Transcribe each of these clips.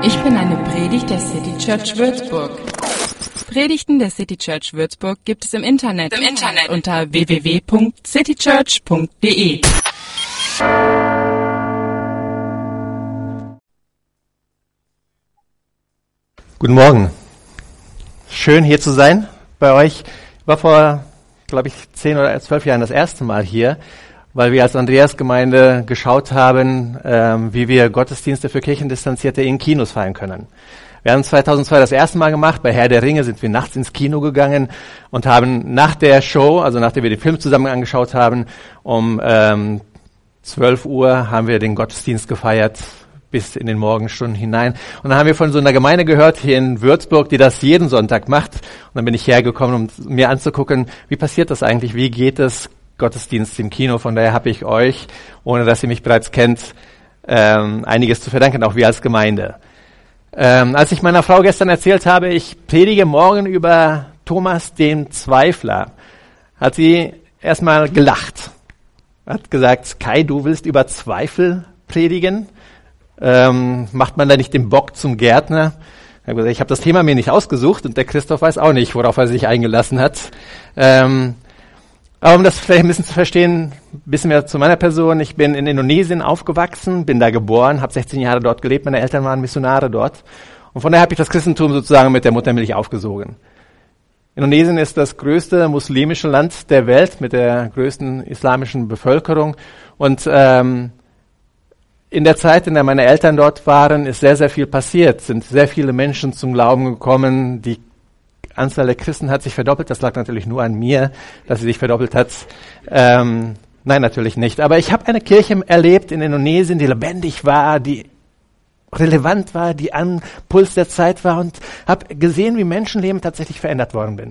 Ich bin eine Predigt der City Church Würzburg. Predigten der City Church Würzburg gibt es im Internet unter www.citychurch.de. Guten Morgen. Schön hier zu sein bei euch. Ich war vor, glaube ich, 10 oder 12 Jahren das erste Mal hier, weil wir als Andreas-Gemeinde geschaut haben, wie wir Gottesdienste für Kirchendistanzierte in Kinos feiern können. Wir haben 2002 das erste Mal gemacht. Bei Herr der Ringe sind wir nachts ins Kino gegangen und haben nach der Show, also nachdem wir den Film zusammen angeschaut haben, um 12 Uhr haben wir den Gottesdienst gefeiert bis in den Morgenstunden hinein. Und dann haben wir von so einer Gemeinde gehört hier in Würzburg, die das jeden Sonntag macht. Und dann bin ich hergekommen, um mir anzugucken, wie passiert das eigentlich, wie geht es Gottesdienst im Kino. Von daher habe ich euch, ohne dass ihr mich bereits kennt, einiges zu verdanken, auch wir als Gemeinde. Als ich meiner Frau gestern erzählt habe, ich predige morgen über Thomas den Zweifler, hat sie erstmal gelacht. Hat gesagt, Kai, du willst über Zweifel predigen? Macht man da nicht den Bock zum Gärtner? Ich habe das Thema mir nicht ausgesucht und der Christoph weiß auch nicht, worauf er sich eingelassen hat. Aber um das vielleicht ein bisschen zu verstehen, ein bisschen mehr zu meiner Person. Ich bin in Indonesien aufgewachsen, bin da geboren, habe 16 Jahre dort gelebt. Meine Eltern waren Missionare dort. Und von daher habe ich das Christentum sozusagen mit der Muttermilch aufgesogen. Indonesien ist das größte muslimische Land der Welt mit der größten islamischen Bevölkerung. Und in der Zeit, in der meine Eltern dort waren, ist sehr, sehr viel passiert. Sind sehr viele Menschen zum Glauben gekommen. Die Anzahl der Christen hat sich verdoppelt. Das lag natürlich nur an mir, dass sie sich verdoppelt hat. Nein, natürlich nicht. Aber ich habe eine Kirche erlebt in Indonesien, die lebendig war, die relevant war, die am Puls der Zeit war und habe gesehen, wie Menschenleben tatsächlich verändert worden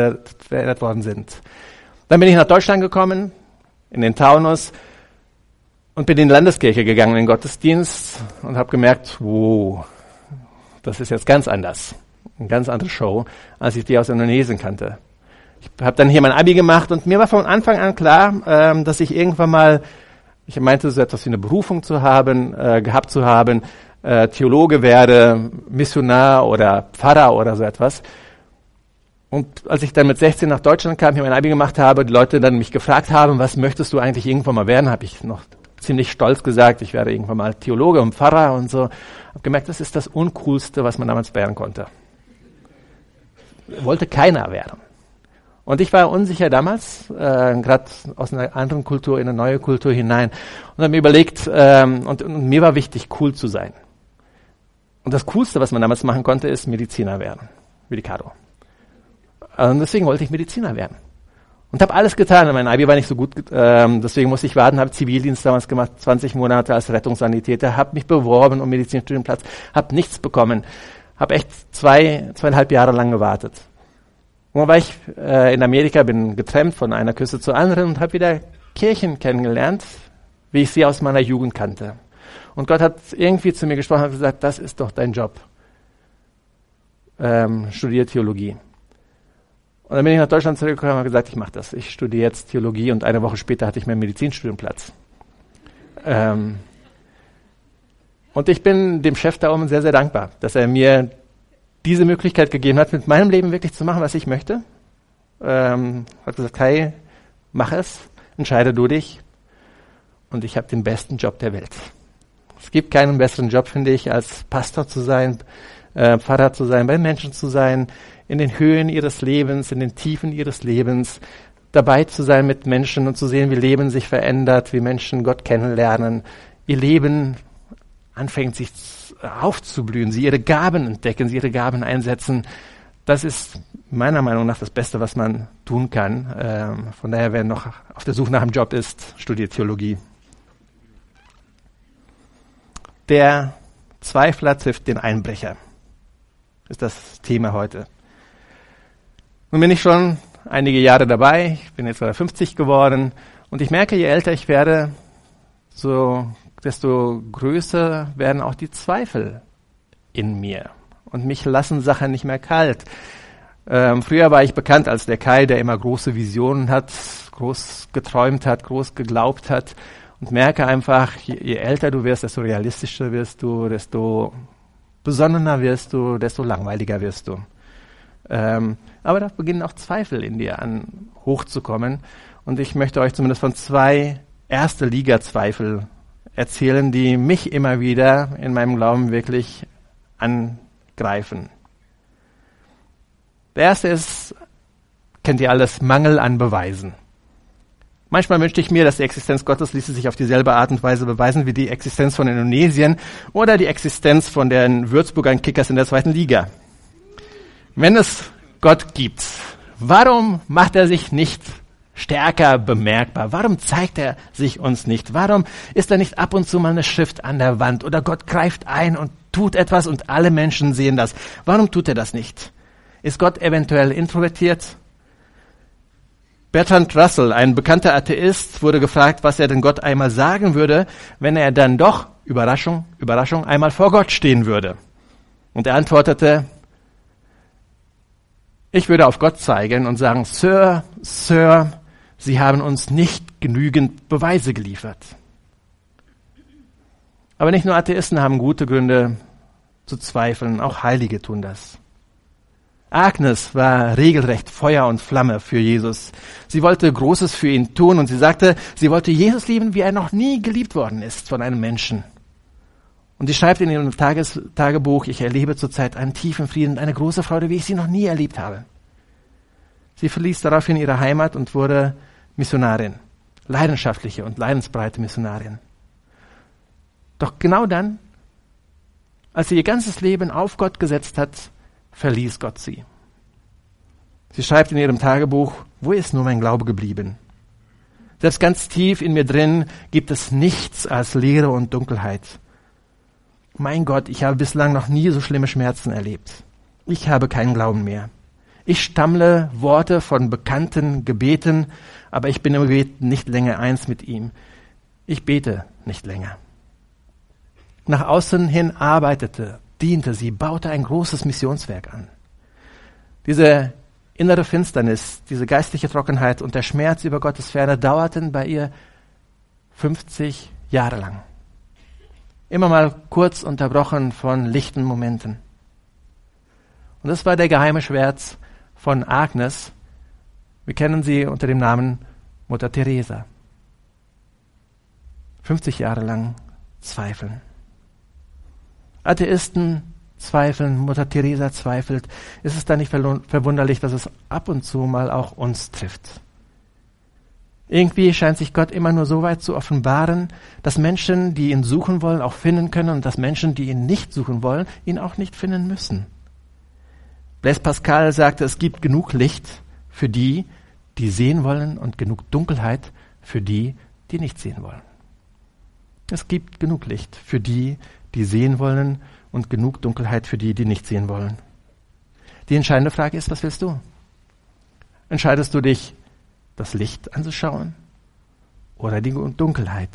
sind. Dann bin ich nach Deutschland gekommen, in den Taunus, und bin in die Landeskirche gegangen, in den Gottesdienst und habe gemerkt, wow, das ist jetzt ganz anders. Eine ganz andere Show, als ich die aus Indonesien kannte. Ich habe dann hier mein Abi gemacht und mir war von Anfang an klar, dass ich irgendwann mal, ich meinte so etwas wie eine Berufung gehabt zu haben, Theologe werde, Missionar oder Pfarrer oder so etwas. Und als ich dann mit 16 nach Deutschland kam, hier mein Abi gemacht habe, die Leute dann mich gefragt haben, was möchtest du eigentlich irgendwann mal werden, habe ich noch ziemlich stolz gesagt, ich werde irgendwann mal Theologe und Pfarrer und so. Habe gemerkt, das ist das Uncoolste, was man damals werden konnte. Wollte keiner werden. Und ich war unsicher damals, gerade aus einer anderen Kultur in eine neue Kultur hinein. Und habe mir überlegt, und mir war wichtig, cool zu sein. Und das Coolste, was man damals machen konnte, ist Mediziner werden, wie die Caro. Und deswegen wollte ich Mediziner werden. Und habe alles getan. Mein Abi war nicht so gut, deswegen musste ich warten, habe Zivildienst damals gemacht, 20 Monate als Rettungssanitäter, habe mich beworben um Medizinstudienplatz, habe nichts bekommen. Habe echt 2,5 Jahre lang gewartet. Und dann war ich in Amerika, bin getrennt von einer Küste zur anderen und habe wieder Kirchen kennengelernt, wie ich sie aus meiner Jugend kannte. Und Gott hat irgendwie zu mir gesprochen und gesagt, das ist doch dein Job. Studier Theologie. Und dann bin ich nach Deutschland zurückgekommen und habe gesagt, ich mache das. Ich studiere jetzt Theologie und eine Woche später hatte ich meinen Medizinstudienplatz. Und ich bin dem Chef da oben sehr, sehr dankbar, dass er mir diese Möglichkeit gegeben hat, mit meinem Leben wirklich zu machen, was ich möchte. Hat gesagt, Kai, mach es, entscheide du dich. Und ich habe den besten Job der Welt. Es gibt keinen besseren Job, finde ich, als Pastor zu sein, Pfarrer zu sein, bei Menschen zu sein, in den Höhen ihres Lebens, in den Tiefen ihres Lebens, dabei zu sein mit Menschen und zu sehen, wie Leben sich verändert, wie Menschen Gott kennenlernen, ihr Leben anfängt sich aufzublühen, sie ihre Gaben entdecken, sie ihre Gaben einsetzen. Das ist meiner Meinung nach das Beste, was man tun kann. Von daher, wer noch auf der Suche nach einem Job ist, studiert Theologie. Der Zweifler trifft den Einbrecher. Ist das Thema heute. Nun bin ich schon einige Jahre dabei. Ich bin jetzt gerade 50 geworden. Und ich merke, je älter ich werde, desto größer werden auch die Zweifel in mir. Und mich lassen Sachen nicht mehr kalt. Früher war ich bekannt als der Kai, der immer große Visionen hat, groß geträumt hat, groß geglaubt hat. Und merke einfach, je älter du wirst, desto realistischer wirst du, desto besonnener wirst du, desto langweiliger wirst du. Aber da beginnen auch Zweifel in dir an hochzukommen. Und ich möchte euch zumindest von 2 Erste-Liga-Zweifel erzählen, die mich immer wieder in meinem Glauben wirklich angreifen. Der erste ist, kennt ihr alles, Mangel an Beweisen. Manchmal wünschte ich mir, dass die Existenz Gottes ließe sich auf dieselbe Art und Weise beweisen wie die Existenz von Indonesien oder die Existenz von den Würzburger Kickers in der 2. Liga. Wenn es Gott gibt, warum macht er sich nicht stärker bemerkbar? Warum zeigt er sich uns nicht? Warum ist da nicht ab und zu mal eine Schrift an der Wand oder Gott greift ein und tut etwas und alle Menschen sehen das? Warum tut er das nicht? Ist Gott eventuell introvertiert? Bertrand Russell, ein bekannter Atheist, wurde gefragt, was er denn Gott einmal sagen würde, wenn er dann doch, Überraschung, Überraschung, einmal vor Gott stehen würde. Und er antwortete, ich würde auf Gott zeigen und sagen, Sir, Sie haben uns nicht genügend Beweise geliefert. Aber nicht nur Atheisten haben gute Gründe zu zweifeln, auch Heilige tun das. Agnes war regelrecht Feuer und Flamme für Jesus. Sie wollte Großes für ihn tun und sie sagte, sie wollte Jesus lieben, wie er noch nie geliebt worden ist von einem Menschen. Und sie schreibt in ihrem Tagebuch, ich erlebe zurzeit einen tiefen Frieden und eine große Freude, wie ich sie noch nie erlebt habe. Sie verließ daraufhin ihre Heimat und wurde Missionarin, leidenschaftliche und leidensbreite Missionarin. Doch genau dann, als sie ihr ganzes Leben auf Gott gesetzt hat, verließ Gott sie. Sie schreibt in ihrem Tagebuch, wo ist nur mein Glaube geblieben? Selbst ganz tief in mir drin gibt es nichts als Leere und Dunkelheit. Mein Gott, ich habe bislang noch nie so schlimme Schmerzen erlebt. Ich habe keinen Glauben mehr. Ich stammle Worte von bekannten Gebeten, aber ich bin im Gebet nicht länger eins mit ihm. Ich bete nicht länger. Nach außen hin arbeitete, diente sie, baute ein großes Missionswerk an. Diese innere Finsternis, diese geistliche Trockenheit und der Schmerz über Gottes Ferne dauerten bei ihr 50 Jahre lang. Immer mal kurz unterbrochen von lichten Momenten. Und das war der geheime Schmerz von Agnes. Wir kennen sie unter dem Namen Mutter Teresa. 50 Jahre lang zweifeln. Atheisten zweifeln, Mutter Teresa zweifelt. Ist es dann nicht verwunderlich, dass es ab und zu mal auch uns trifft? Irgendwie scheint sich Gott immer nur so weit zu offenbaren, dass Menschen, die ihn suchen wollen, auch finden können und dass Menschen, die ihn nicht suchen wollen, ihn auch nicht finden müssen. Blaise Pascal sagte, es gibt genug Licht für die, die sehen wollen und genug Dunkelheit für die, die nicht sehen wollen. Es gibt genug Licht für die, die sehen wollen und genug Dunkelheit für die, die nicht sehen wollen. Die entscheidende Frage ist, was willst du? Entscheidest du dich, das Licht anzuschauen oder die Dunkelheit?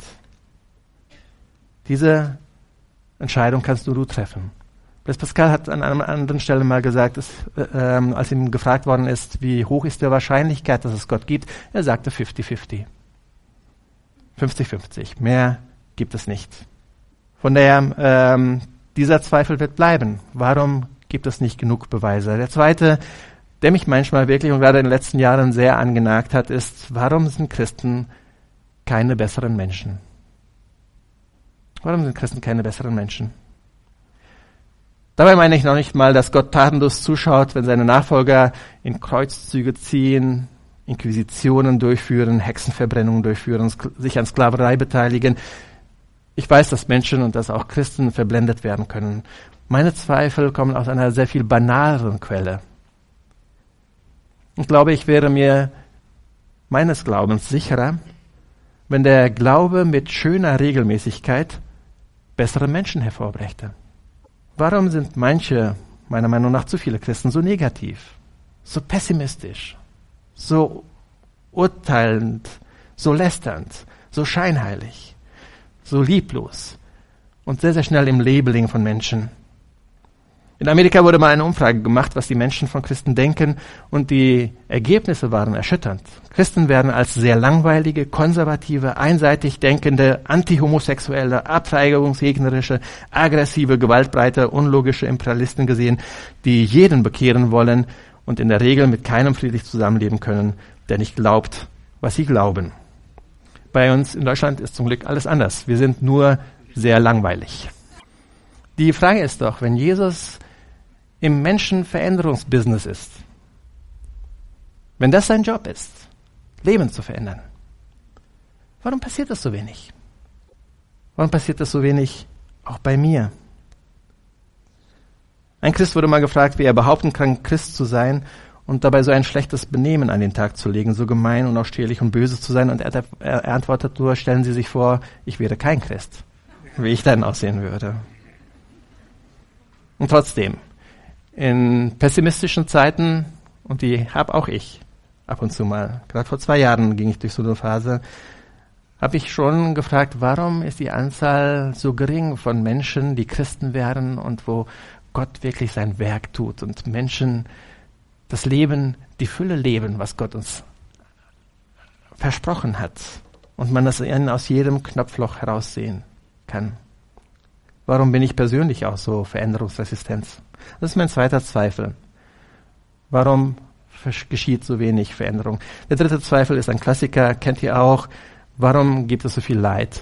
Diese Entscheidung kannst du treffen. Blaise Pascal hat an einer anderen Stelle mal gesagt, als ihm gefragt worden ist, wie hoch ist die Wahrscheinlichkeit, dass es Gott gibt, er sagte 50-50. 50-50. Mehr gibt es nicht. Von daher, dieser Zweifel wird bleiben. Warum gibt es nicht genug Beweise? Der zweite, der mich manchmal wirklich und gerade in den letzten Jahren sehr angenagt hat, ist, warum sind Christen keine besseren Menschen? Warum sind Christen keine besseren Menschen? Dabei meine ich noch nicht mal, dass Gott tatenlos zuschaut, wenn seine Nachfolger in Kreuzzüge ziehen, Inquisitionen durchführen, Hexenverbrennungen durchführen, sich an Sklaverei beteiligen. Ich weiß, dass Menschen und dass auch Christen verblendet werden können. Meine Zweifel kommen aus einer sehr viel banaleren Quelle. Ich glaube, ich wäre mir meines Glaubens sicherer, wenn der Glaube mit schöner Regelmäßigkeit bessere Menschen hervorbrächte. Warum sind manche, meiner Meinung nach zu viele Christen, so negativ, so pessimistisch, so urteilend, so lästernd, so scheinheilig, so lieblos und sehr, sehr schnell im Labeling von Menschen? In Amerika wurde mal eine Umfrage gemacht, was die Menschen von Christen denken, und die Ergebnisse waren erschütternd. Christen werden als sehr langweilige, konservative, einseitig denkende, antihomosexuelle, abtreibungsgegnerische, aggressive, gewaltbereite, unlogische Imperialisten gesehen, die jeden bekehren wollen und in der Regel mit keinem friedlich zusammenleben können, der nicht glaubt, was sie glauben. Bei uns in Deutschland ist zum Glück alles anders. Wir sind nur sehr langweilig. Die Frage ist doch, wenn Jesus im Menschenveränderungsbusiness ist, wenn das sein Job ist, Leben zu verändern, warum passiert das so wenig? Warum passiert das so wenig auch bei mir? Ein Christ wurde mal gefragt, wie er behaupten kann, Christ zu sein und dabei so ein schlechtes Benehmen an den Tag zu legen, so gemein und ausstehlich und böse zu sein. Und er antwortet nur, stellen Sie sich vor, ich wäre kein Christ, wie ich dann aussehen würde. Und trotzdem, in pessimistischen Zeiten, und die habe auch ich ab und zu mal, gerade vor 2 Jahren ging ich durch so eine Phase, habe ich schon gefragt, warum ist die Anzahl so gering von Menschen, die Christen werden und wo Gott wirklich sein Werk tut und Menschen das Leben, die Fülle leben, was Gott uns versprochen hat und man das aus jedem Knopfloch heraussehen kann. Warum bin ich persönlich auch so veränderungsresistent? Das ist mein zweiter Zweifel. Warum geschieht so wenig Veränderung? Der dritte Zweifel ist ein Klassiker, kennt ihr auch. Warum gibt es so viel Leid?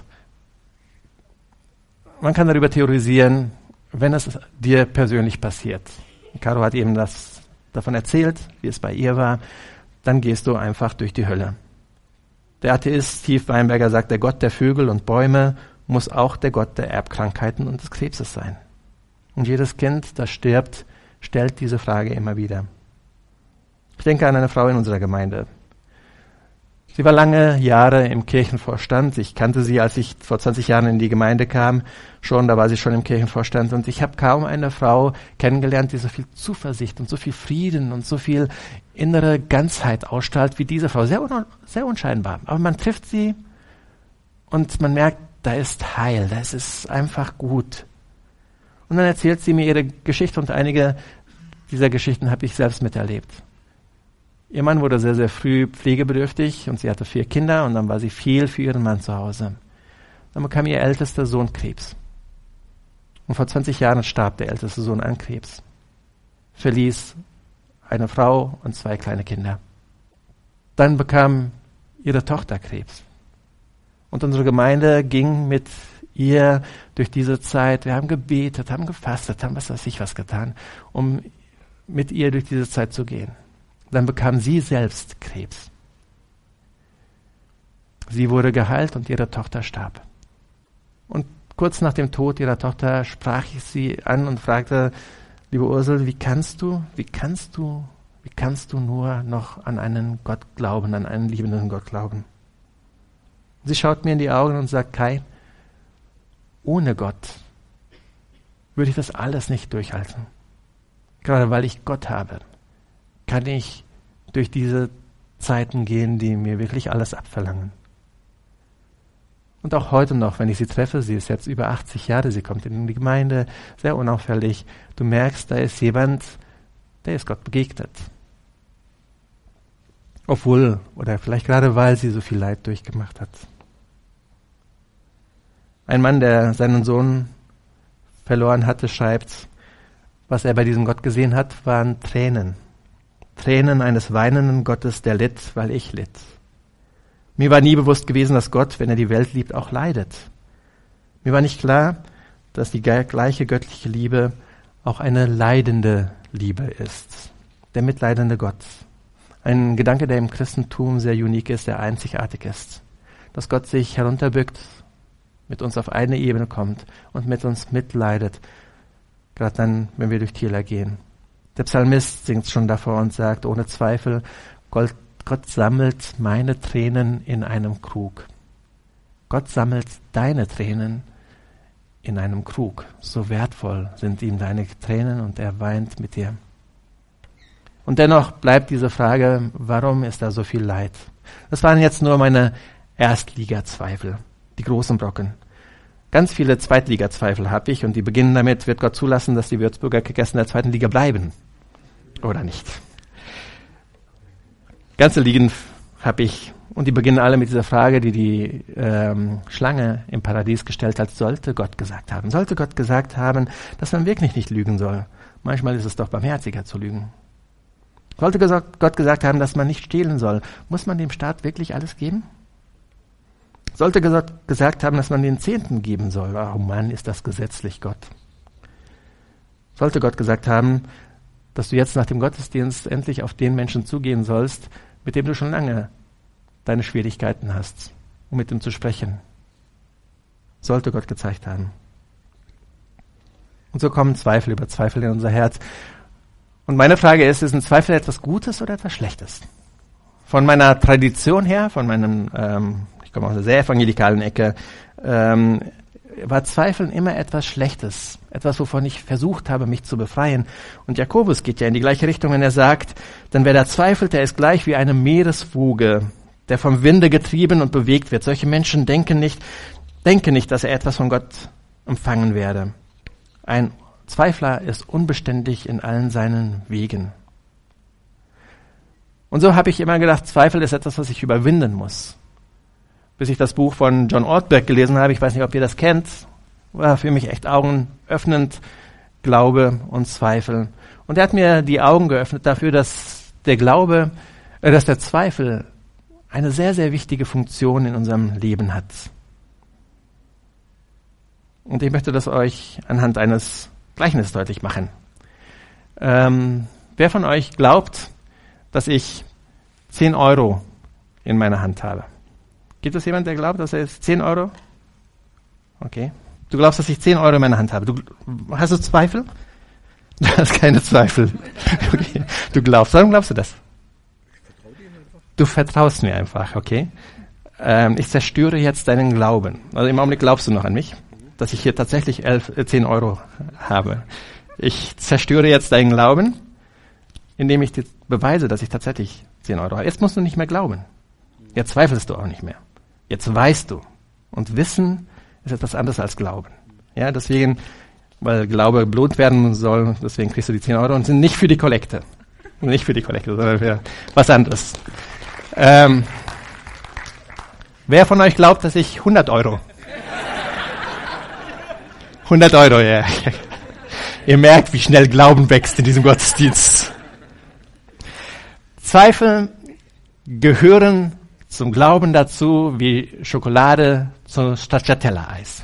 Man kann darüber theorisieren, wenn es dir persönlich passiert. Caro hat eben davon erzählt, wie es bei ihr war. Dann gehst du einfach durch die Hölle. Der Atheist Steve Weinberger sagt, der Gott der Vögel und Bäume muss auch der Gott der Erbkrankheiten und des Krebses sein. Und jedes Kind, das stirbt, stellt diese Frage immer wieder. Ich denke an eine Frau in unserer Gemeinde. Sie war lange Jahre im Kirchenvorstand. Ich kannte sie, als ich vor 20 Jahren in die Gemeinde kam. Da war sie schon im Kirchenvorstand. Und ich habe kaum eine Frau kennengelernt, die so viel Zuversicht und so viel Frieden und so viel innere Ganzheit ausstrahlt wie diese Frau. Sehr unscheinbar. Aber man trifft sie und man merkt, da ist Heil, das ist einfach gut. Und dann erzählt sie mir ihre Geschichte und einige dieser Geschichten habe ich selbst miterlebt. Ihr Mann wurde sehr, sehr früh pflegebedürftig und sie hatte 4 Kinder und dann war sie viel für ihren Mann zu Hause. Dann bekam ihr ältester Sohn Krebs. Und vor 20 Jahren starb der älteste Sohn an Krebs. Verließ eine Frau und 2 kleine Kinder. Dann bekam ihre Tochter Krebs. Und unsere Gemeinde ging mit ihr durch diese Zeit. Wir haben gebetet, haben gefastet, haben was weiß ich was getan, um mit ihr durch diese Zeit zu gehen. Dann bekam sie selbst Krebs. Sie wurde geheilt und ihre Tochter starb. Und kurz nach dem Tod ihrer Tochter sprach ich sie an und fragte, liebe Ursel, wie kannst du nur noch an einen Gott glauben, an einen liebenden Gott glauben? Sie schaut mir in die Augen und sagt, Kai, ohne Gott würde ich das alles nicht durchhalten. Gerade weil ich Gott habe, kann ich durch diese Zeiten gehen, die mir wirklich alles abverlangen. Und auch heute noch, wenn ich sie treffe, sie ist jetzt über 80 Jahre, sie kommt in die Gemeinde, sehr unauffällig, du merkst, da ist jemand, der ist Gott begegnet. Obwohl, oder vielleicht gerade weil sie so viel Leid durchgemacht hat. Ein Mann, der seinen Sohn verloren hatte, schreibt, was er bei diesem Gott gesehen hat, waren Tränen. Tränen eines weinenden Gottes, der litt, weil ich litt. Mir war nie bewusst gewesen, dass Gott, wenn er die Welt liebt, auch leidet. Mir war nicht klar, dass die gleiche göttliche Liebe auch eine leidende Liebe ist. Der mitleidende Gott. Ein Gedanke, der im Christentum sehr unique ist, der einzigartig ist. Dass Gott sich herunterbückt, mit uns auf eine Ebene kommt und mit uns mitleidet, gerade dann, wenn wir durch Täler gehen. Der Psalmist singt schon davor und sagt, ohne Zweifel, Gott sammelt meine Tränen in einem Krug. Gott sammelt deine Tränen in einem Krug. So wertvoll sind ihm deine Tränen und er weint mit dir. Und dennoch bleibt diese Frage, warum ist da so viel Leid? Das waren jetzt nur meine Erstliga-Zweifel, die großen Brocken. Ganz viele Zweitliga-Zweifel habe ich und die beginnen damit, wird Gott zulassen, dass die Würzburger Kickers in der 2. Liga bleiben? Oder nicht? Ganze Ligen habe ich und die beginnen alle mit dieser Frage, die Schlange im Paradies gestellt hat, sollte Gott gesagt haben. Sollte Gott gesagt haben, dass man wirklich nicht lügen soll? Manchmal ist es doch barmherziger zu lügen. Sollte Gott gesagt haben, dass man nicht stehlen soll? Muss man dem Staat wirklich alles geben? Sollte Gott gesagt haben, dass man den Zehnten geben soll? Oh Mann, ist das gesetzlich, Gott. Sollte Gott gesagt haben, dass du jetzt nach dem Gottesdienst endlich auf den Menschen zugehen sollst, mit dem du schon lange deine Schwierigkeiten hast, um mit ihm zu sprechen? Sollte Gott gezeigt haben. Und so kommen Zweifel über Zweifel in unser Herz. Und meine Frage ist ein Zweifel etwas Gutes oder etwas Schlechtes? Von meiner Tradition her, von meinem, ich komme aus einer sehr evangelikalen Ecke, war Zweifeln immer etwas Schlechtes. Etwas, wovon ich versucht habe, mich zu befreien. Und Jakobus geht ja in die gleiche Richtung, wenn er sagt, denn wer da zweifelt, der ist gleich wie eine Meereswoge, der vom Winde getrieben und bewegt wird. Solche Menschen denken nicht, dass er etwas von Gott empfangen werde. Ein Zweifler ist unbeständig in allen seinen Wegen. Und so habe ich immer gedacht, Zweifel ist etwas, was ich überwinden muss. Bis ich das Buch von John Ortberg gelesen habe, ich weiß nicht, ob ihr das kennt, war für mich echt augenöffnend, Glaube und Zweifel. Und er hat mir die Augen geöffnet dafür, dass der Zweifel eine sehr, sehr wichtige Funktion in unserem Leben hat. Und ich möchte das euch anhand eines Gleichnisses deutlich machen. Wer von euch glaubt, dass ich 10 Euro in meiner Hand habe? Gibt es jemand, der glaubt, dass er jetzt 10 Euro? Okay. Du glaubst, dass ich 10 Euro in meiner Hand habe. Hast du Zweifel? Du hast keine Zweifel. Okay. Du glaubst. Warum glaubst du das? Du vertraust mir einfach, okay? Ich zerstöre jetzt deinen Glauben. Also im Augenblick glaubst du noch an mich, dass ich hier tatsächlich 10 Euro habe. Ich zerstöre jetzt deinen Glauben, indem ich dir beweise, dass ich tatsächlich 10 Euro habe. Jetzt musst du nicht mehr glauben. Jetzt zweifelst du auch nicht mehr. Jetzt weißt du. Und Wissen ist etwas anderes als Glauben. Ja, deswegen, weil Glaube belohnt werden soll, deswegen kriegst du die 10 Euro und sind nicht für die Kollekte. Nicht für die Kollekte, sondern für was anderes. Wer von euch glaubt, dass ich 100 Euro? 100 Euro, ja. Ihr merkt, wie schnell Glauben wächst in diesem Gottesdienst. Zweifel gehören zum Glauben dazu, wie Schokolade zu Stracciatella-Eis.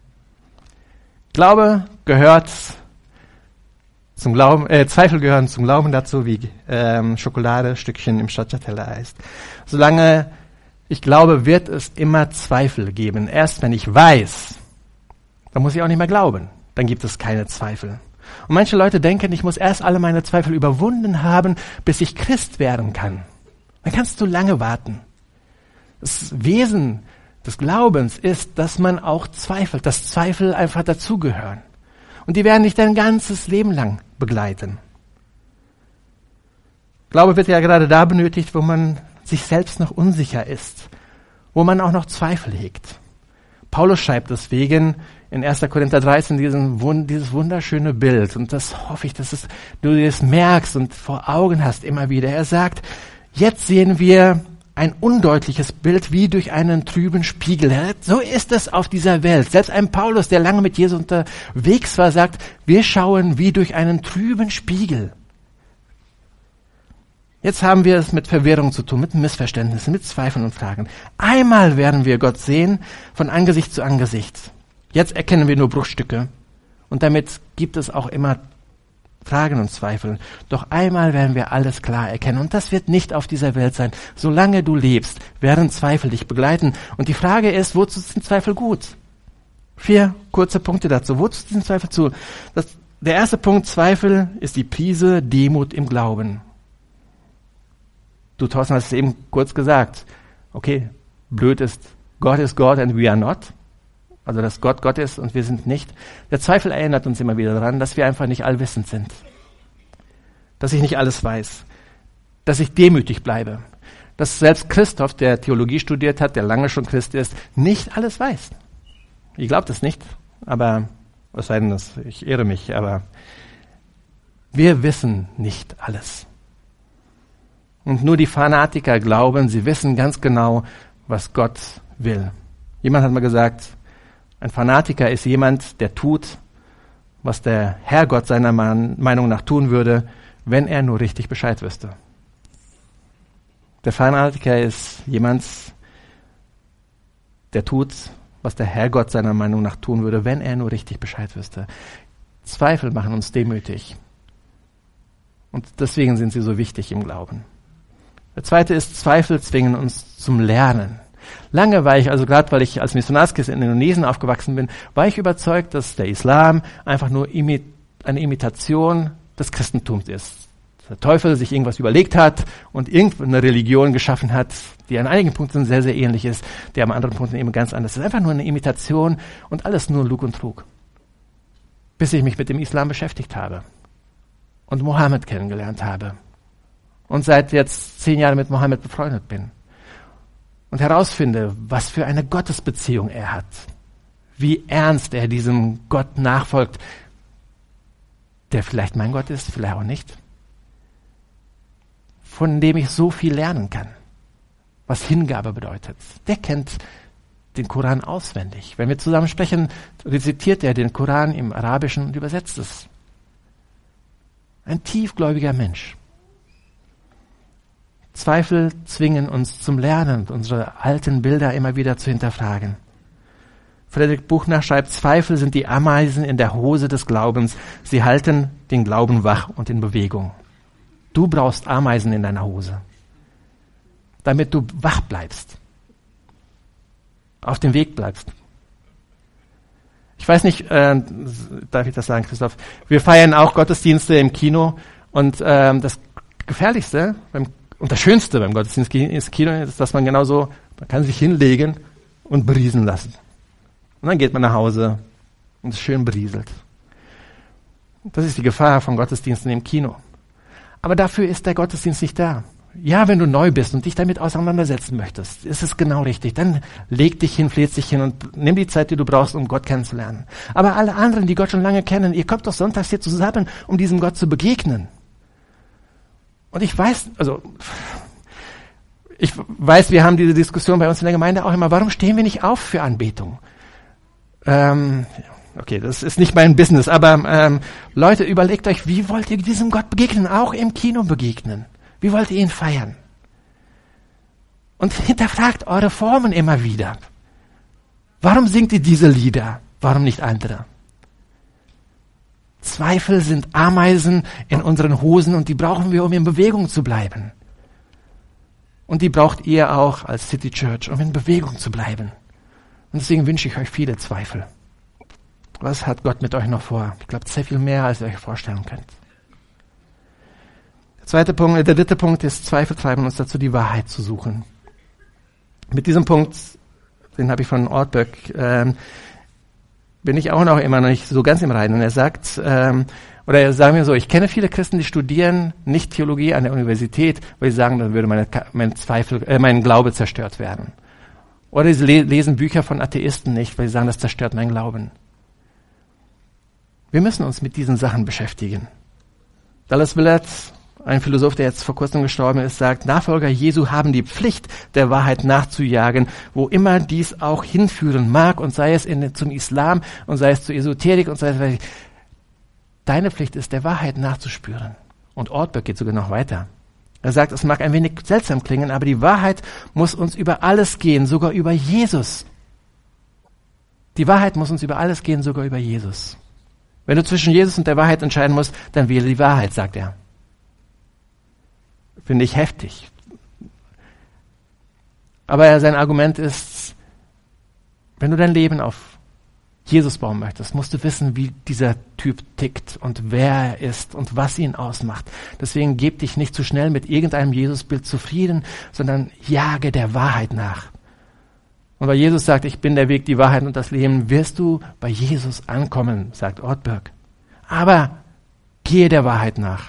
Zweifel gehören zum Glauben dazu, wie Schokoladestückchen im Stracciatella-Eis. Solange ich glaube, wird es immer Zweifel geben. Erst wenn ich weiß, dann muss ich auch nicht mehr glauben. Dann gibt es keine Zweifel. Und manche Leute denken, ich muss erst alle meine Zweifel überwunden haben, bis ich Christ werden kann. Dann kannst du lange warten. Das Wesen des Glaubens ist, dass man auch zweifelt, dass Zweifel einfach dazugehören. Und die werden dich dein ganzes Leben lang begleiten. Glaube wird ja gerade da benötigt, wo man sich selbst noch unsicher ist, wo man auch noch Zweifel hegt. Paulus schreibt deswegen in 1. Korinther 13 dieses wunderschöne Bild. Und das hoffe ich, dass du es merkst und vor Augen hast immer wieder. Er sagt, jetzt sehen wir ein undeutliches Bild wie durch einen trüben Spiegel. So ist es auf dieser Welt. Selbst ein Paulus, der lange mit Jesus unterwegs war, sagt, wir schauen wie durch einen trüben Spiegel. Jetzt haben wir es mit Verwirrung zu tun, mit Missverständnissen, mit Zweifeln und Fragen. Einmal werden wir Gott sehen, von Angesicht zu Angesicht. Jetzt erkennen wir nur Bruchstücke. Und damit gibt es auch immer Fragen und Zweifel. Doch einmal werden wir alles klar erkennen. Und das wird nicht auf dieser Welt sein. Solange du lebst, werden Zweifel dich begleiten. Und die Frage ist, wozu sind Zweifel gut? 4 kurze Punkte dazu. Wozu sind Zweifel zu? Der erste Punkt, Zweifel, ist die Prise Demut im Glauben. Du, Thorsten, hast es eben kurz gesagt. Okay, blöd ist God and we are not. Also, dass Gott Gott ist und wir sind nicht. Der Zweifel erinnert uns immer wieder daran, dass wir einfach nicht allwissend sind. Dass ich nicht alles weiß. Dass ich demütig bleibe. Dass selbst Christoph, der Theologie studiert hat, der lange schon Christ ist, nicht alles weiß. Ihr glaubt es nicht, aber, was sei denn das, ich irre mich, aber wir wissen nicht alles. Und nur die Fanatiker glauben, sie wissen ganz genau, was Gott will. Jemand hat mal gesagt, ein Fanatiker ist jemand, der tut, was der Herrgott seiner Meinung nach tun würde, wenn er nur richtig Bescheid wüsste. Der Fanatiker ist jemand, der tut, was der Herrgott seiner Meinung nach tun würde, wenn er nur richtig Bescheid wüsste. Zweifel machen uns demütig. Und deswegen sind sie so wichtig im Glauben. Der zweite ist, Zweifel zwingen uns zum Lernen. Lange war ich, also gerade weil ich als Missionarskind in Indonesien aufgewachsen bin, war ich überzeugt, dass der Islam einfach nur eine Imitation des Christentums ist. Der Teufel sich irgendwas überlegt hat und irgendeine Religion geschaffen hat, die an einigen Punkten sehr, sehr ähnlich ist, die an anderen Punkten eben ganz anders ist. Einfach nur eine Imitation und alles nur Lug und Trug. Bis ich mich mit dem Islam beschäftigt habe und Mohammed kennengelernt habe und seit jetzt 10 Jahren mit Mohammed befreundet bin und herausfinde, was für eine Gottesbeziehung er hat, wie ernst er diesem Gott nachfolgt, der vielleicht mein Gott ist, vielleicht auch nicht, von dem ich so viel lernen kann, was Hingabe bedeutet. Der kennt den Koran auswendig. Wenn wir zusammen sprechen, rezitiert er den Koran im Arabischen und übersetzt es. Ein tiefgläubiger Mensch. Zweifel zwingen uns zum Lernen, unsere alten Bilder immer wieder zu hinterfragen. Friedrich Buchner schreibt, Zweifel sind die Ameisen in der Hose des Glaubens. Sie halten den Glauben wach und in Bewegung. Du brauchst Ameisen in deiner Hose, damit du wach bleibst, auf dem Weg bleibst. Ich weiß nicht, darf ich das sagen, Christoph? Wir feiern auch Gottesdienste im Kino und das Gefährlichste und das Schönste beim Gottesdienst ins Kino ist, dass man kann sich hinlegen und briesen lassen. Und dann geht man nach Hause und ist schön berieselt. Das ist die Gefahr von Gottesdiensten im Kino. Aber dafür ist der Gottesdienst nicht da. Ja, wenn du neu bist und dich damit auseinandersetzen möchtest, ist es genau richtig. Dann leg dich hin, fleht dich hin und nimm die Zeit, die du brauchst, um Gott kennenzulernen. Aber alle anderen, die Gott schon lange kennen, ihr kommt doch sonntags hier zusammen, um diesem Gott zu begegnen. Und ich weiß, wir haben diese Diskussion bei uns in der Gemeinde auch immer, warum stehen wir nicht auf für Anbetung? Okay, das ist nicht mein Business, aber Leute, überlegt euch, wie wollt ihr diesem Gott begegnen, auch im Kino begegnen? Wie wollt ihr ihn feiern? Und hinterfragt eure Formen immer wieder. Warum singt ihr diese Lieder? Warum nicht andere? Zweifel sind Ameisen in unseren Hosen und die brauchen wir, um in Bewegung zu bleiben. Und die braucht ihr auch als City Church, um in Bewegung zu bleiben. Und deswegen wünsche ich euch viele Zweifel. Was hat Gott mit euch noch vor? Ich glaube, sehr viel mehr, als ihr euch vorstellen könnt. Der dritte Punkt ist, Zweifel treiben uns dazu, die Wahrheit zu suchen. Mit diesem Punkt, den habe ich von Ortberg, bin ich auch noch immer noch nicht so ganz im Reinen. Er sagt, sagen wir so, ich kenne viele Christen, die studieren nicht Theologie an der Universität, weil sie sagen, dann würde mein Glaube zerstört werden. Oder sie lesen Bücher von Atheisten nicht, weil sie sagen, das zerstört meinen Glauben. Wir müssen uns mit diesen Sachen beschäftigen. Dallas Willard, ein Philosoph, der jetzt vor kurzem gestorben ist, sagt, Nachfolger Jesu haben die Pflicht, der Wahrheit nachzujagen, wo immer dies auch hinführen mag, und sei es zum Islam und sei es zur Esoterik und sei es, deine Pflicht ist, der Wahrheit nachzuspüren. Und Ortberg geht sogar noch weiter. Er sagt, es mag ein wenig seltsam klingen, aber die Wahrheit muss uns über alles gehen, sogar über Jesus. Die Wahrheit muss uns über alles gehen, sogar über Jesus. Wenn du zwischen Jesus und der Wahrheit entscheiden musst, dann wähle die Wahrheit, sagt er. Finde ich heftig. Aber sein Argument ist, wenn du dein Leben auf Jesus bauen möchtest, musst du wissen, wie dieser Typ tickt und wer er ist und was ihn ausmacht. Deswegen gib dich nicht zu schnell mit irgendeinem Jesusbild zufrieden, sondern jage der Wahrheit nach. Und weil Jesus sagt, ich bin der Weg, die Wahrheit und das Leben, wirst du bei Jesus ankommen, sagt Ortberg. Aber gehe der Wahrheit nach.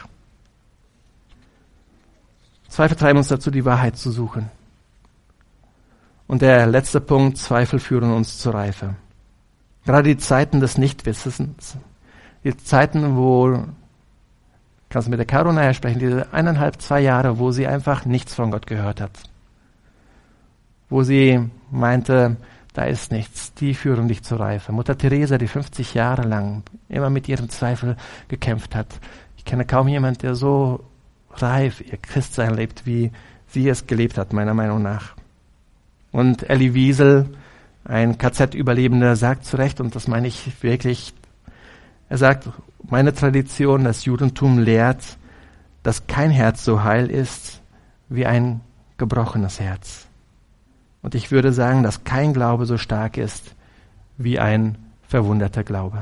Zweifel treiben uns dazu, die Wahrheit zu suchen. Und der letzte Punkt, Zweifel führen uns zur Reife. Gerade die Zeiten des Nichtwissens, die Zeiten, wo, kannst du mit der Caro nachher sprechen, diese 1,5, 2 Jahre, wo sie einfach nichts von Gott gehört hat. Wo sie meinte, da ist nichts, die führen dich zur Reife. Mutter Teresa, die 50 Jahre lang immer mit ihrem Zweifel gekämpft hat. Ich kenne kaum jemanden, der so reif ihr Christsein lebt, wie sie es gelebt hat, meiner Meinung nach. Und Elie Wiesel, ein KZ-Überlebender, sagt zu Recht, und das meine ich wirklich, er sagt, meine Tradition, das Judentum lehrt, dass kein Herz so heil ist wie ein gebrochenes Herz. Und ich würde sagen, dass kein Glaube so stark ist wie ein verwunderter Glaube.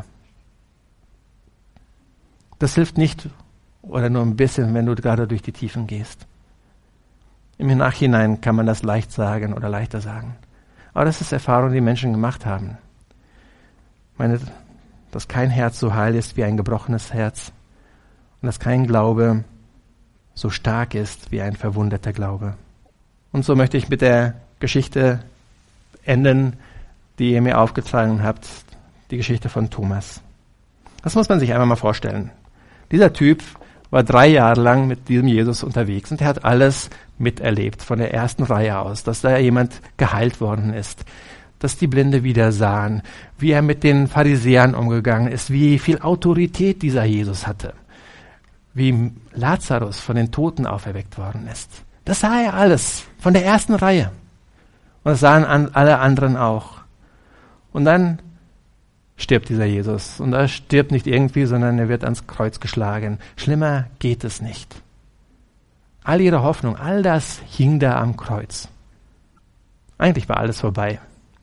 Das hilft nicht oder nur ein bisschen, wenn du gerade durch die Tiefen gehst. Im Nachhinein kann man das leicht sagen oder leichter sagen. Aber das ist Erfahrung, die Menschen gemacht haben. Ich meine, dass kein Herz so heil ist wie ein gebrochenes Herz und dass kein Glaube so stark ist wie ein verwunderter Glaube. Und so möchte ich mit der Geschichte enden, die ihr mir aufgetragen habt, die Geschichte von Thomas. Das muss man sich einmal mal vorstellen. Dieser Typ war 3 Jahre lang mit diesem Jesus unterwegs und er hat alles miterlebt, von der ersten Reihe aus, dass da jemand geheilt worden ist, dass die Blinde wieder sahen, wie er mit den Pharisäern umgegangen ist, wie viel Autorität dieser Jesus hatte, wie Lazarus von den Toten auferweckt worden ist. Das sah er alles von der ersten Reihe. Und das sahen alle anderen auch. Und dann stirbt dieser Jesus. Und er stirbt nicht irgendwie, sondern er wird ans Kreuz geschlagen. Schlimmer geht es nicht. All ihre Hoffnung, all das hing da am Kreuz. Eigentlich war alles vorbei.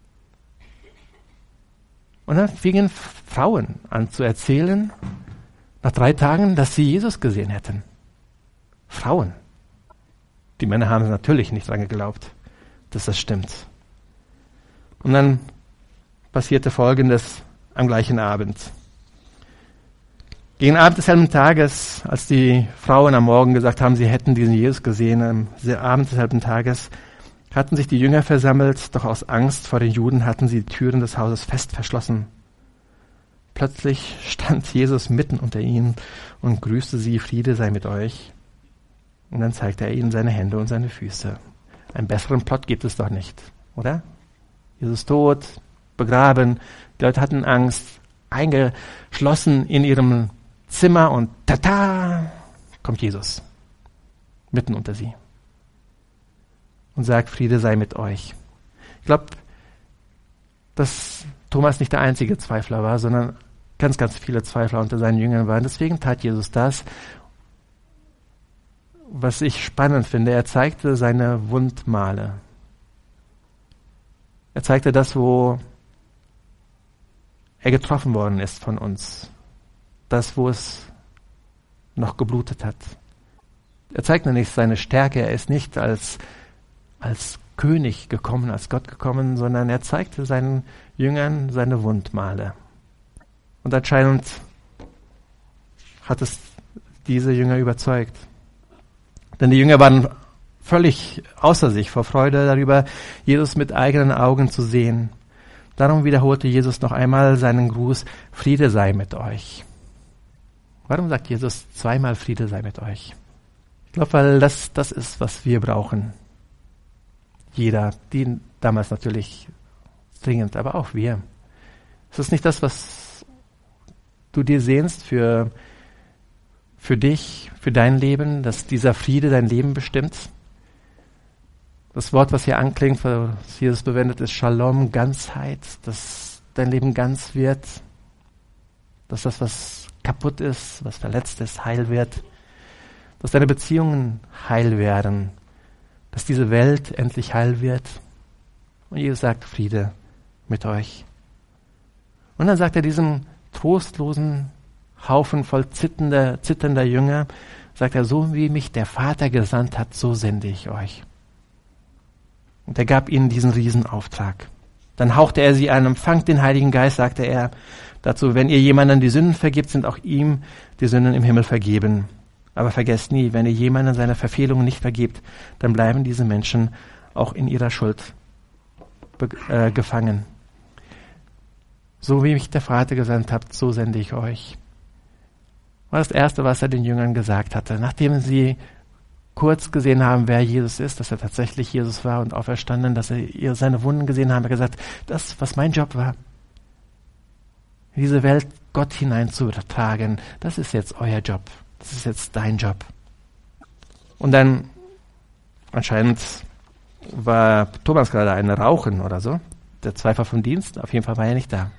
Und dann fingen Frauen an zu erzählen, nach 3 Tagen, dass sie Jesus gesehen hätten. Frauen. Die Männer haben natürlich nicht dran geglaubt, dass das stimmt. Und dann passierte Folgendes am gleichen Abend. Gegen Abend desselben Tages, als die Frauen am Morgen gesagt haben, sie hätten diesen Jesus gesehen, am Abend desselben Tages, hatten sich die Jünger versammelt, doch aus Angst vor den Juden hatten sie die Türen des Hauses fest verschlossen. Plötzlich stand Jesus mitten unter ihnen und grüßte sie, Friede sei mit euch. Und dann zeigte er ihnen seine Hände und seine Füße. Einen besseren Plot gibt es doch nicht, oder? Jesus tot, begraben, die Leute hatten Angst, eingeschlossen in ihrem Zimmer und tata, kommt Jesus mitten unter sie und sagt, Friede sei mit euch. Ich glaube, dass Thomas nicht der einzige Zweifler war, sondern ganz, ganz viele Zweifler unter seinen Jüngern waren. Deswegen tat Jesus das, was ich spannend finde. Er zeigte seine Wundmale. Er zeigte das, wo er getroffen worden ist von uns. Das, wo es noch geblutet hat. Er zeigte nicht seine Stärke. Er ist nicht als König gekommen, als Gott gekommen, sondern er zeigte seinen Jüngern seine Wundmale. Und anscheinend hat es diese Jünger überzeugt. Denn die Jünger waren völlig außer sich vor Freude darüber, Jesus mit eigenen Augen zu sehen. Darum wiederholte Jesus noch einmal seinen Gruß, Friede sei mit euch. Warum sagt Jesus 2-mal Friede sei mit euch? Ich glaube, weil das ist, was wir brauchen. Jeder, die damals natürlich dringend, aber auch wir. Ist das nicht das, was du dir sehnst für dich, für dein Leben, dass dieser Friede dein Leben bestimmt? Das Wort, was hier anklingt, was Jesus verwendet, ist Shalom, Ganzheit, dass dein Leben ganz wird, dass das, was kaputt ist, was verletzt ist, heil wird, dass deine Beziehungen heil werden, dass diese Welt endlich heil wird. Und Jesus sagt, Friede mit euch. Und dann sagt er diesem trostlosen Haufen voll zitternder Jünger, sagt er, so wie mich der Vater gesandt hat, so sende ich euch. Und er gab ihnen diesen Riesenauftrag. Dann hauchte er sie an, empfangt den Heiligen Geist, sagte er dazu, wenn ihr jemandem die Sünden vergibt, sind auch ihm die Sünden im Himmel vergeben. Aber vergesst nie, wenn ihr jemandem seine Verfehlungen nicht vergibt, dann bleiben diese Menschen auch in ihrer Schuld gefangen. So wie mich der Vater gesandt hat, so sende ich euch. War das Erste, was er den Jüngern gesagt hatte. Nachdem sie kurz gesehen haben, wer Jesus ist, dass er tatsächlich Jesus war und auferstanden, dass sie seine Wunden gesehen haben, hat er gesagt, das, was mein Job war, in diese Welt Gott hineinzutragen, das ist jetzt euer Job. Das ist jetzt dein Job. Und dann, anscheinend war Thomas gerade ein Rauchen oder so, der Zweifel vom Dienst, auf jeden Fall war er nicht da.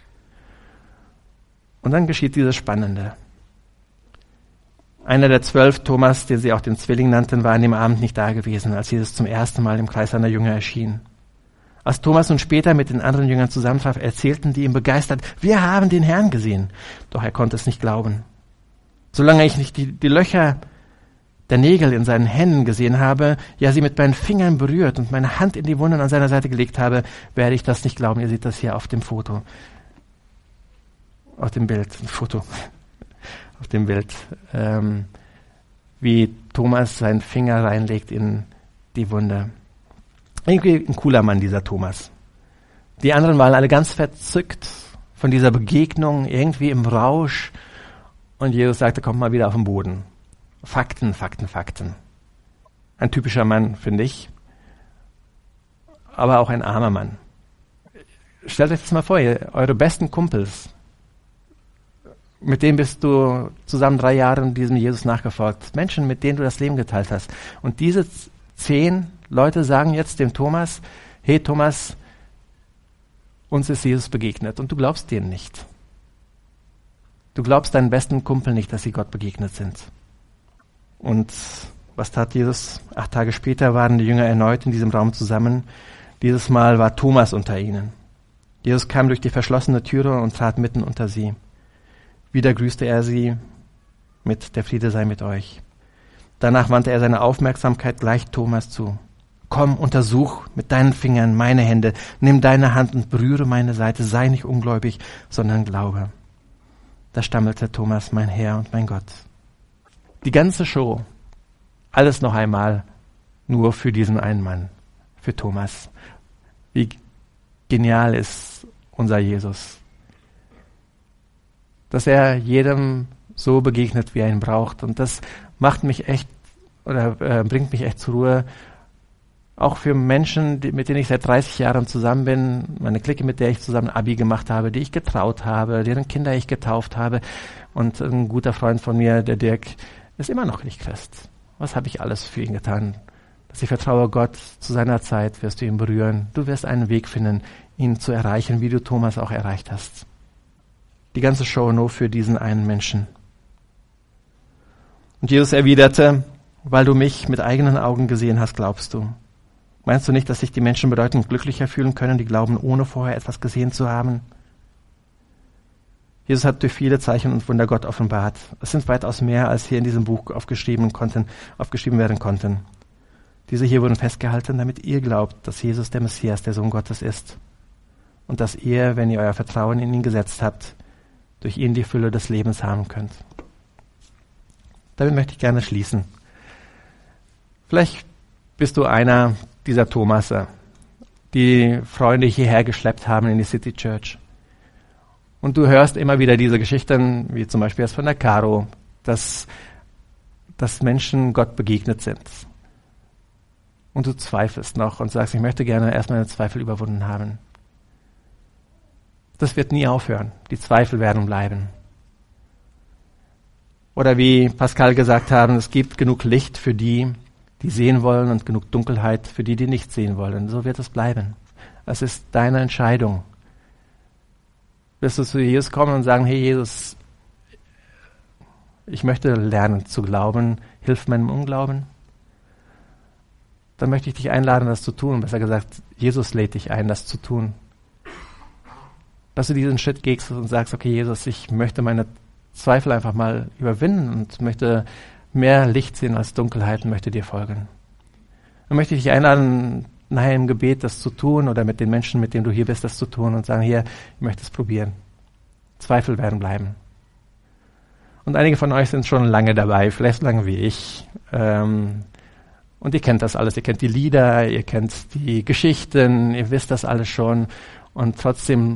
Und dann geschieht dieses Spannende. Einer der 12, Thomas, den sie auch den Zwilling nannten, war an dem Abend nicht da gewesen, als Jesus zum ersten Mal im Kreis seiner Jünger erschien. Als Thomas nun später mit den anderen Jüngern zusammentraf, erzählten die ihm begeistert, wir haben den Herrn gesehen. Doch er konnte es nicht glauben. Solange ich nicht die Löcher der Nägel in seinen Händen gesehen habe, ja sie mit meinen Fingern berührt und meine Hand in die Wunden an seiner Seite gelegt habe, werde ich das nicht glauben. Ihr seht das hier auf dem Foto. Auf dem Bild, ein Foto. Auf dem Bild, wie Thomas seinen Finger reinlegt in die Wunde. Irgendwie ein cooler Mann, dieser Thomas. Die anderen waren alle ganz verzückt von dieser Begegnung, irgendwie im Rausch. Und Jesus sagte, kommt mal wieder auf den Boden. Fakten, Fakten, Fakten. Ein typischer Mann, finde ich. Aber auch ein armer Mann. Stellt euch das mal vor, eure besten Kumpels, mit denen bist du zusammen 3 Jahre diesem Jesus nachgefolgt. Menschen, mit denen du das Leben geteilt hast. Und diese 10 Leute sagen jetzt dem Thomas, hey Thomas, uns ist Jesus begegnet. Und du glaubst denen nicht. Du glaubst deinen besten Kumpel nicht, dass sie Gott begegnet sind. Und was tat Jesus? 8 Tage später waren die Jünger erneut in diesem Raum zusammen. Dieses Mal war Thomas unter ihnen. Jesus kam durch die verschlossene Türe und trat mitten unter sie. Wieder grüßte er sie mit, der Friede sei mit euch. Danach wandte er seine Aufmerksamkeit gleich Thomas zu. Komm, untersuch mit deinen Fingern meine Hände, nimm deine Hand und berühre meine Seite, sei nicht ungläubig, sondern glaube. Da stammelte Thomas, mein Herr und mein Gott. Die ganze Show, alles noch einmal nur für diesen einen Mann, für Thomas. Wie genial ist unser Jesus. Dass er jedem so begegnet, wie er ihn braucht. Und das macht mich echt, oder bringt mich echt zur Ruhe. Auch für Menschen, mit denen ich seit 30 Jahren zusammen bin, meine Clique, mit der ich zusammen Abi gemacht habe, die ich getraut habe, deren Kinder ich getauft habe. Und ein guter Freund von mir, der Dirk, ist immer noch nicht Christ. Was habe ich alles für ihn getan? Dass ich vertraue Gott, zu seiner Zeit wirst du ihn berühren. Du wirst einen Weg finden, ihn zu erreichen, wie du Thomas auch erreicht hast. Die ganze Show nur für diesen einen Menschen. Und Jesus erwiderte, weil du mich mit eigenen Augen gesehen hast, glaubst du. Meinst du nicht, dass sich die Menschen bedeutend glücklicher fühlen können, die glauben, ohne vorher etwas gesehen zu haben? Jesus hat durch viele Zeichen und Wunder Gott offenbart. Es sind weitaus mehr, als hier in diesem Buch aufgeschrieben werden konnten. Diese hier wurden festgehalten, damit ihr glaubt, dass Jesus der Messias, der Sohn Gottes ist. Und dass ihr, wenn ihr euer Vertrauen in ihn gesetzt habt, durch ihn die Fülle des Lebens haben könnt. Damit möchte ich gerne schließen. Vielleicht bist du einer dieser Thomaser, die Freunde hierher geschleppt haben in die City Church. Und du hörst immer wieder diese Geschichten, wie zum Beispiel jetzt von der Caro, dass Menschen Gott begegnet sind. Und du zweifelst noch und sagst, ich möchte gerne erst meine Zweifel überwunden haben. Das wird nie aufhören. Die Zweifel werden bleiben. Oder wie Pascal gesagt haben, es gibt genug Licht für die, die sehen wollen und genug Dunkelheit für die, die nicht sehen wollen. So wird es bleiben. Es ist deine Entscheidung. Wirst du zu Jesus kommen und sagen, hey Jesus, ich möchte lernen zu glauben, hilf meinem Unglauben? Dann möchte ich dich einladen, das zu tun. Besser gesagt, Jesus lädt dich ein, das zu tun. Dass du diesen Schritt gehst und sagst, okay Jesus, ich möchte meine Zweifel einfach mal überwinden und möchte mehr Licht sehen als Dunkelheit und möchte dir folgen. Dann möchte ich dich einladen, nachher im Gebet das zu tun oder mit den Menschen, mit denen du hier bist, das zu tun und sagen, hier, ich möchte es probieren. Zweifel werden bleiben. Und einige von euch sind schon lange dabei, vielleicht so lange wie ich. Und ihr kennt das alles, ihr kennt die Lieder, ihr kennt die Geschichten, ihr wisst das alles schon. Und trotzdem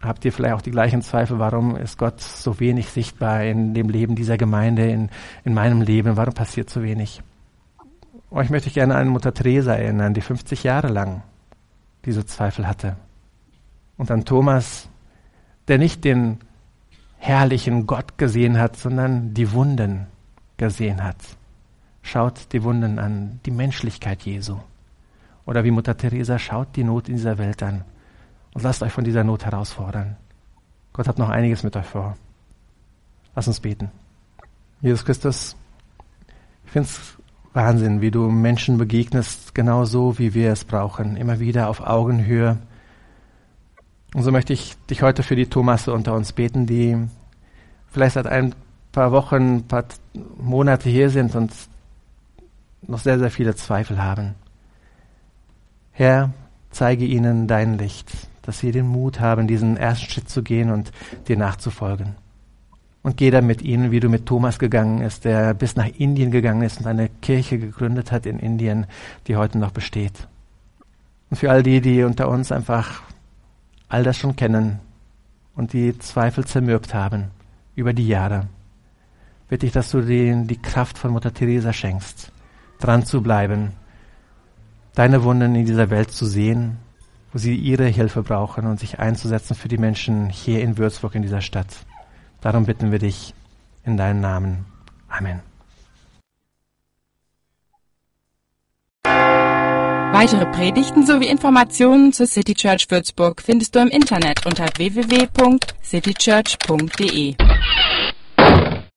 habt ihr vielleicht auch die gleichen Zweifel, warum ist Gott so wenig sichtbar in dem Leben dieser Gemeinde, in meinem Leben, warum passiert so wenig? Euch möchte ich gerne an Mutter Teresa erinnern, die 50 Jahre lang diese Zweifel hatte. Und an Thomas, der nicht den herrlichen Gott gesehen hat, sondern die Wunden gesehen hat. Schaut die Wunden an, die Menschlichkeit Jesu. Oder wie Mutter Teresa, schaut die Not in dieser Welt an und lasst euch von dieser Not herausfordern. Gott hat noch einiges mit euch vor. Lasst uns beten. Jesus Christus, ich finde es Wahnsinn, wie du Menschen begegnest, genau so, wie wir es brauchen, immer wieder auf Augenhöhe. Und so möchte ich dich heute für die Thomasse unter uns beten, die vielleicht seit ein paar Wochen, ein paar Monate hier sind und noch sehr, sehr viele Zweifel haben. Herr, zeige ihnen dein Licht, dass sie den Mut haben, diesen ersten Schritt zu gehen und dir nachzufolgen. Und geh dann mit ihnen, wie du mit Thomas gegangen bist, der bis nach Indien gegangen ist und eine Kirche gegründet hat in Indien, die heute noch besteht. Und für all die unter uns einfach all das schon kennen und die Zweifel zermürbt haben über die Jahre, bitte ich, dass du denen die Kraft von Mutter Teresa schenkst, dran zu bleiben, deine Wunden in dieser Welt zu sehen, wo sie ihre Hilfe brauchen und sich einzusetzen für die Menschen hier in Würzburg, in dieser Stadt. Darum bitten wir dich in deinem Namen. Amen. Weitere Predigten sowie Informationen zur City Church Würzburg findest du im Internet unter www.citychurch.de.